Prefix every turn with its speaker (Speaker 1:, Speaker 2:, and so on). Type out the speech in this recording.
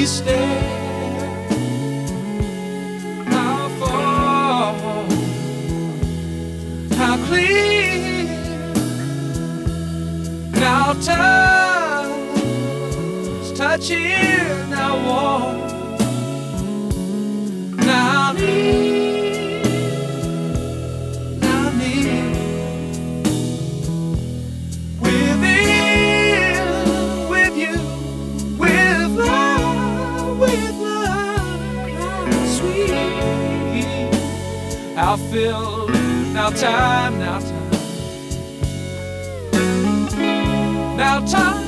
Speaker 1: each step. How far, how clear, now touch, touching, now warm, now near, now near. Within, with you, with love, how sweet. How filled, now time, now time, now time.